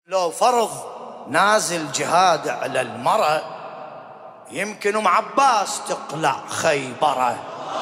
لو فرض نازل جهاد على المرأة يمكن ام عباس تقلع خيبره.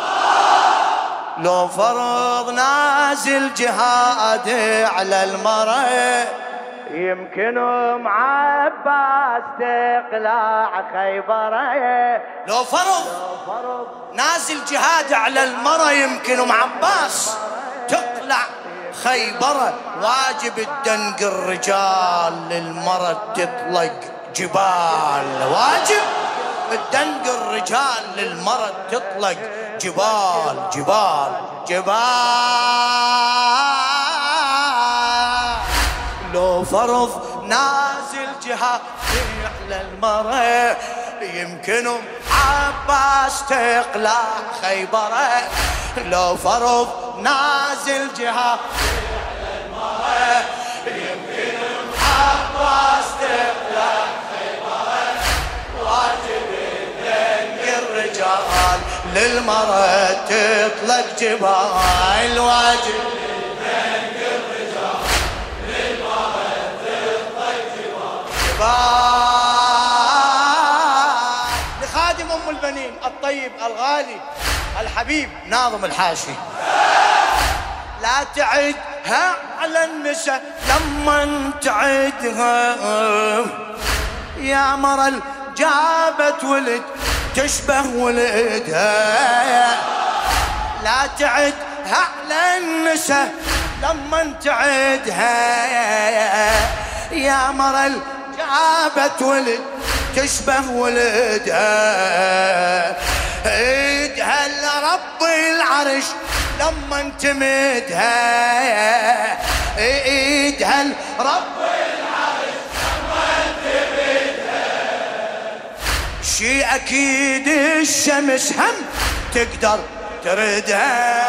لو فرض نازل جهاد على المرأة يمكن ام عباس تقلع خيبره. لو فرض نازل جهاد على المرأة يمكن ام عباس تقلع خيبره. واجب الدنق الرجال للمرأة تطلق جبال. واجب الدنق الرجال للمرأة تطلق جبال جبال جبال. لو فرض نازل جهاد على المرأة يمكن ام عباس تقلع خيبره. لو فرض نازل جهاد على المرأة يمكن ام عباس تقلع خيبره. واجب الدنق الرجال للمرأة تطلق جبال. واجب الدنق الرجال للمرأة تطلق جبال. لخادم ام البنين الطيب الغالي الحبيب ناظم الحاشي. لا تعدها على النساء لما تعدها يا مرة جابت ولد تشبه ولدها. لا تعدها على النساء لما تعدها يا مرة جابت ولد تشبه ولدها. ايدها لرب العرش لما تمدها. ايدها لرب العرش لما تمدها. شي اكيد الشمس هم تقدر تردها.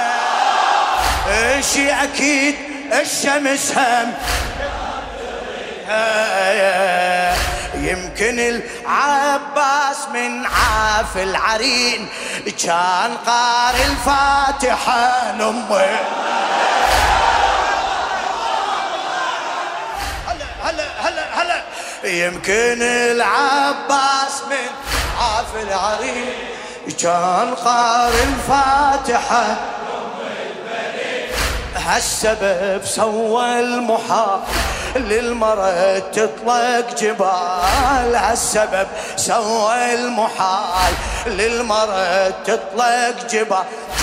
شي اكيد الشمس هم يمكن العباس من عاف العرين كان قارئ الفاتحة لأمه. هلا هلا هلا. يمكن العباس من عاف العرين كان قارئ الفاتحة لأمه. هالسبب سوى المحال للمرأة تطلق جبال. هالسبب سوى المحال للمرأة تطلق جبال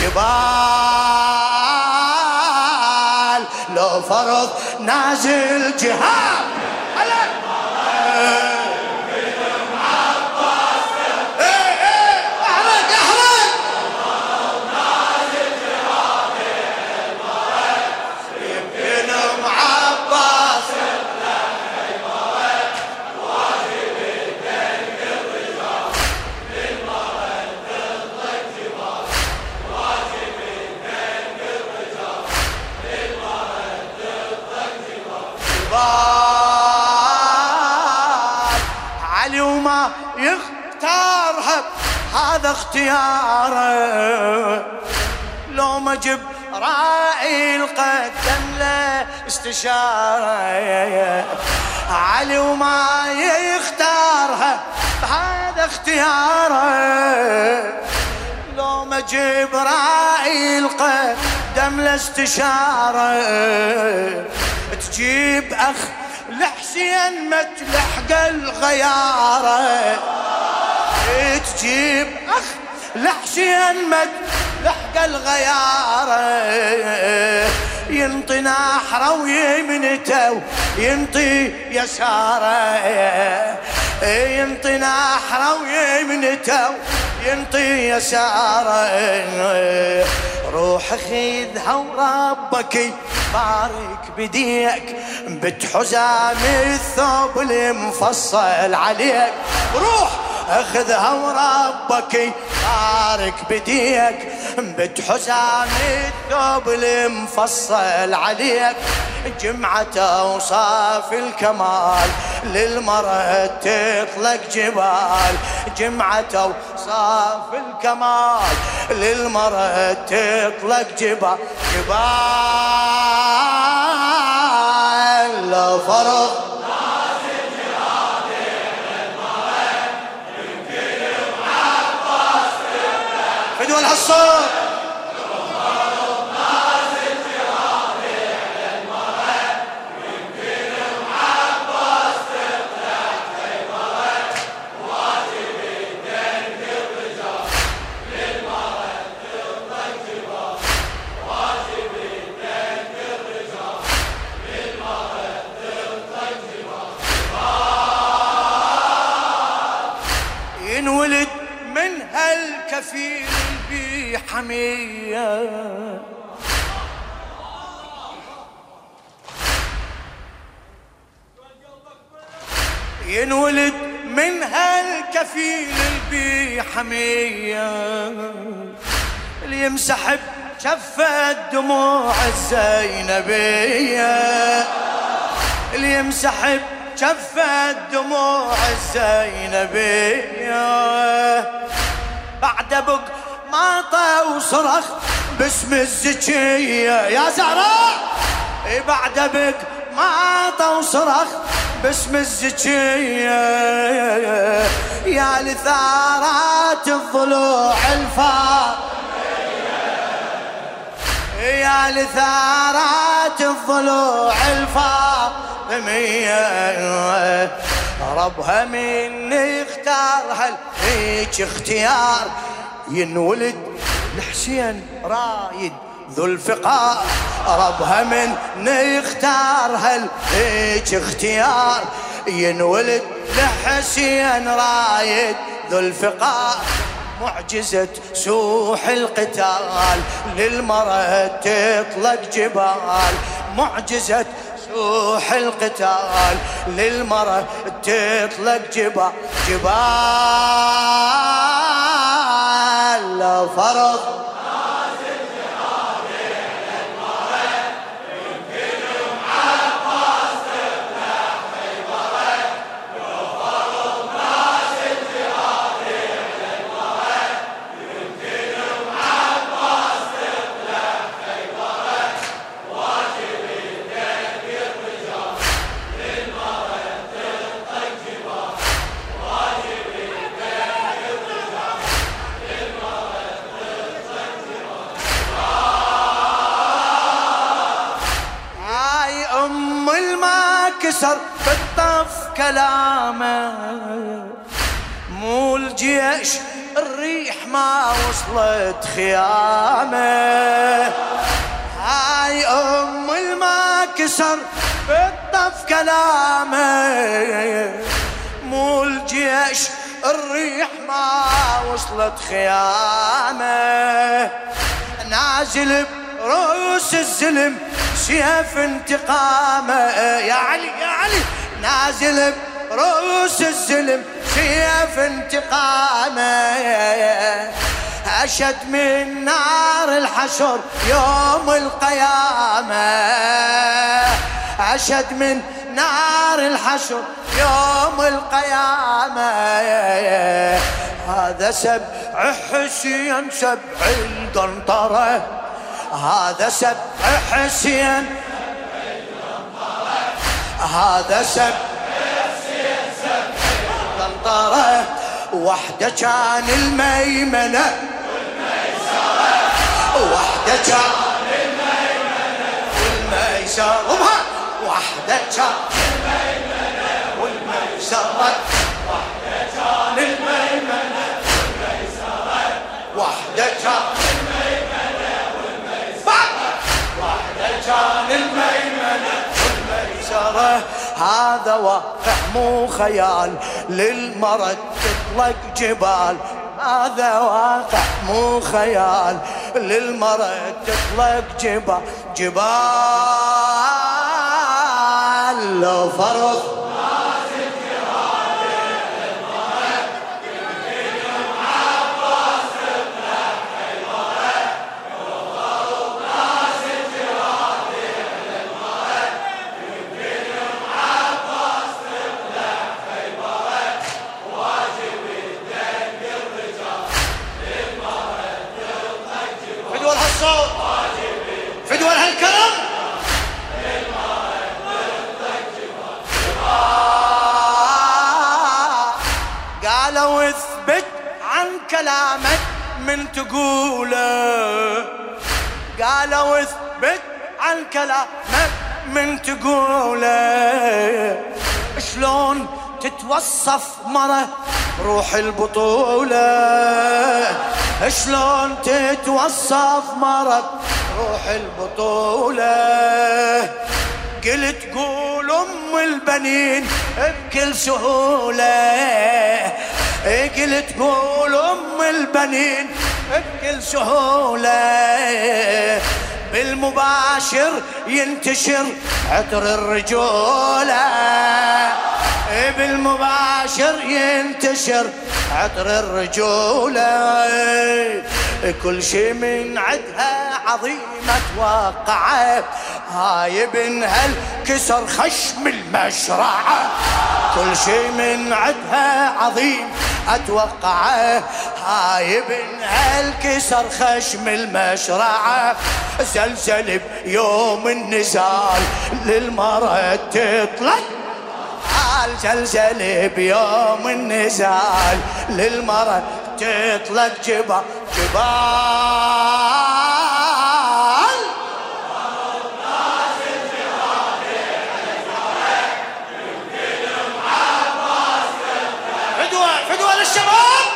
جبال. لو فرض نازل جهاد على علي وما يختارها هذا اختياره. لو ما جب راعي القدم له استشاره. علي وما يختارها هذا اختياره. لو ما جب راعي القدم له استشاره. تجيب اخ لحسين ما تلحق الغياره. تجيب اخ لحسين ما تلحق الغياره. ينطي نحره ويمنته وينطي يساره. ينطي نحره ويمنته وينطي يساره. روح خذها وربك بارك بديك بتحزام الثوب المفصل عليك. روح اخذها وربك بارك بديك بتحزام الثوب المفصل عليك. جمعة اوصاف الكمال للمرأة تطلق جبال. جمعة اوصاف الكمال للمرأة تطلق جبال جبال. لو فرض فدوى الصوت. ينولد من هالكفيل بحمية، ينولد من هالكفيل بحمية، اللي يمسحب شفة دموع الزينبية، اللي يمسحب شفة دموع الزينبية. بعد بق ماطى وصرخ باسم الزكية يا زهراء، بعد بق ماطى وصرخ باسم الزكية، يا لثارات الضلوع الفاطمية، يا لثارات الضلوع الفاطمية، ربها من اختارها هيك اختيار، ينولد الحسين رايد ذو الفقار، ربها من اختارها هيك اختيار، ينولد الحسين رايد ذو الفقار. معجزة سوح القتال للمرأة تطلق جبال، معجزة سوح القتال للمرأة تطلق جبال، جبال فرض كسر بالطف كلامه، مو الجيش الريح ما وصلت خيامه، هاي الما كسر بالطف كلامه، مو الجيش الريح ما وصلت خيامه، نازل برؤوس الزلم سيف انتقامه، يا علي يا علي، نازل برؤوس الزلم سيف انتقامه، أشد من نار الحشر يوم القيامة، أشد من نار الحشر يوم القيامة، هذا سبع حسين سبع القنطرة، هذا سبع حسين، هذا سبع حسين سبع القنطرة، وحده كان الميمنة والميسرة، وحده كان الميمنة والميسرة، وحده كان الميمنة والميسرة، وحده كان الميمنة والميسرة، وحده كان كان الميمنة والميسرة، هذا واقع مو خيال للمرض تطلق جبال، هذا واقع مو خيال للمرض تطلق جبال، جبال لو فرض فدوى هالكرم قالوا اثبت عن كلامك من تقوله، قالوا اثبت عن كلامك من تقوله. شلون تتوصف مرة روح البطولة، شلون تتوصف مرة روح البطولة. قلت قول ام البنين بكل سهولة، قلت قول ام البنين بكل سهولة. بالمباشر ينتشر عطر الرجولة، بالمباشر ينتشر عطر الرجولة. كل شي من عدها عظيمة توقعه، هاي بنها الكسر خشم المشرعة. كل شي من عدها عظيم اتوقعه، هاي بنها الكسر خشم المشرعة. زلزل بيوم النزال للمرأة تطلق، زلزل بيوم النزال للمرأة تطلق جبال جبال. فدوة للشباب.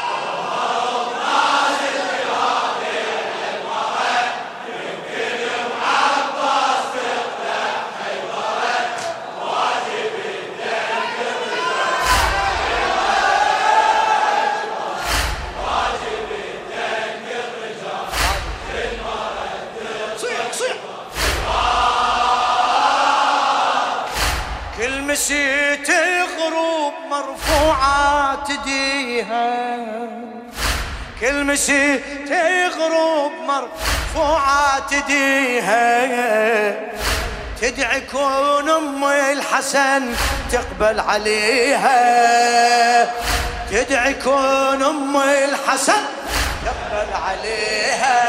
مسيت غروب مرفوعات ايديها، كل مسيت غروب مرفوعات ايديها. تدعي كون ام الحسن تقبل عليها، تدعي كون ام الحسن تقبل عليها.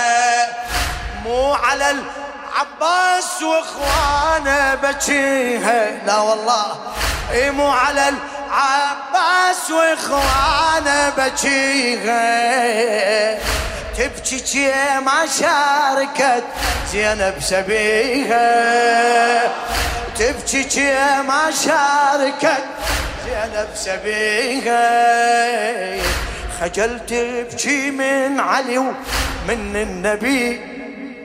مو على عباس واخوانه بجيها، لا والله مو على العباس واخوانه بجيها. تبكي ما شاركت زينب سبيها، تبكي ما شاركت زينب سبيها. خجلت تبكي من علي ومن النبي،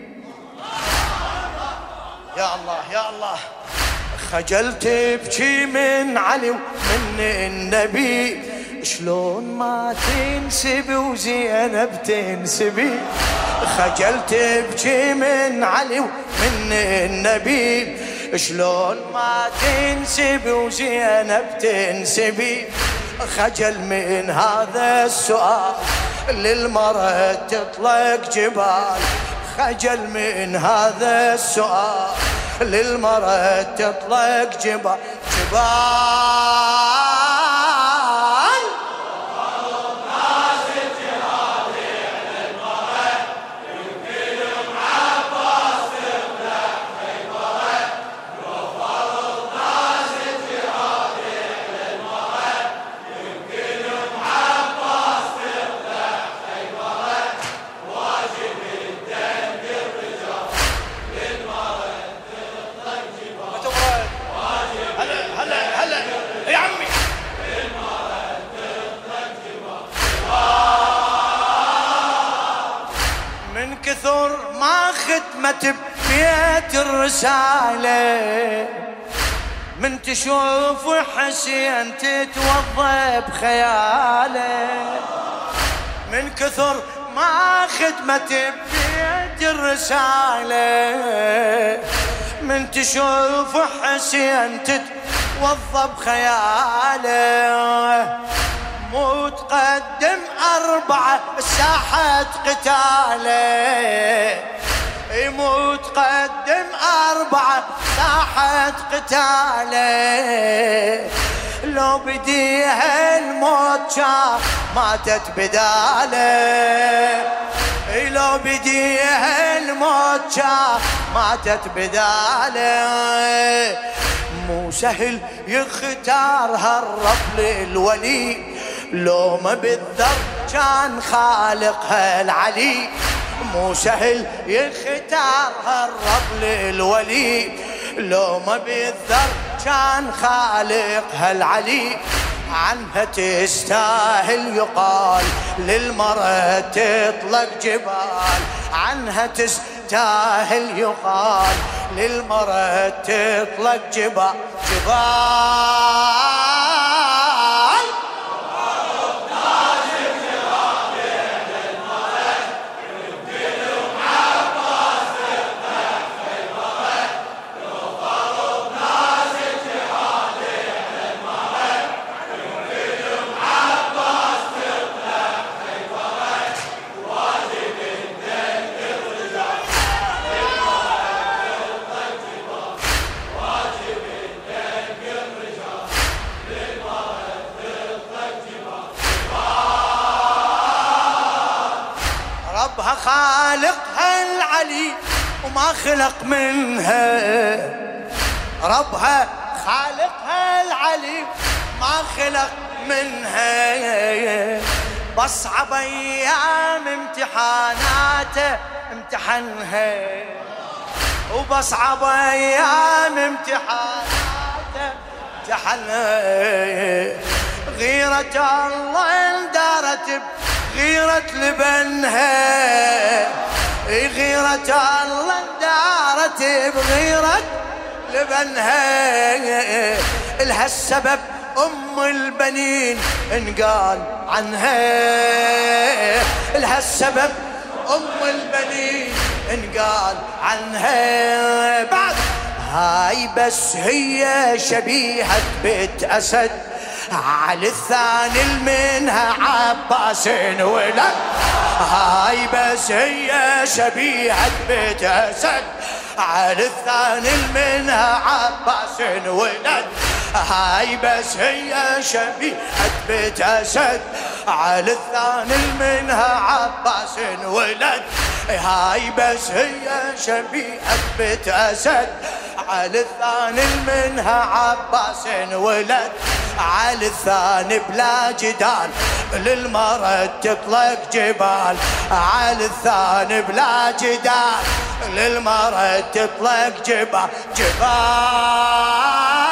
يا الله يا الله. خجلت تبكي من علي ومن النبي، شلون ما تنسبي وزينب تنسبي. خجلت تبكي من علي ومن النبي، شلون ما تنسبي وزينب تنسبي. خجل من هذا السؤال للمرأة تطلق جبال، خجل من هذا السؤال للمرأة تطلق جبال جبال. كثر ما ختمت ببيت الرسالة، من تشوف حسين تتوضى بخياله. من كثر ما ختمت ببيت الرسالة، من تشوف حسين تتوضى بخياله. مو تقدم 4 ساحة قتاله، مو تقدم 4 ساحة قتاله. لو بديها الموت ماتت بداله، لو بديها الموت ماتت بداله. مو سهل يختار هالرب للولي، لو ما بالذر كان خالقها العلي، مو سهل يختارها الرب للولي. لو ما بالذر كان خالقها العلي، عنها تستاهل يقال للمرأة تطلق جبال، عنها تستاهل يقال للمرأة تطلق جبال جبال. ربها خالقها العلي وما خلق منها، ربها خالقها العلي ما خلق منها. بصعب ايام امتحاناته امتحنها، وبصعب ايام امتحاناته امتحنها. غيرة الله اندارت غيرة لبنها، غيرة الله اندارت بغيرة لبنها. إلها السبب أم البنين انقال عنها، إلها السبب أم البنين انقال عنها. بعد هاي بس هي شبيهة بيت أسد، على الثاني منها عباس ولد. هاي بس هي شبيهة بيت أسد، على الثاني منها عباس ولد. هاي بس هي شبيهة بيت أسد، على الثاني منها عباس ولد. هاي بس هي شبيهة بيت أسد، على الثاني منها عباس ولد. على الثاني بلا جدال للمرأة تطلق جبال، على الثاني بلا جدال للمرأة تطلق جبال جبال.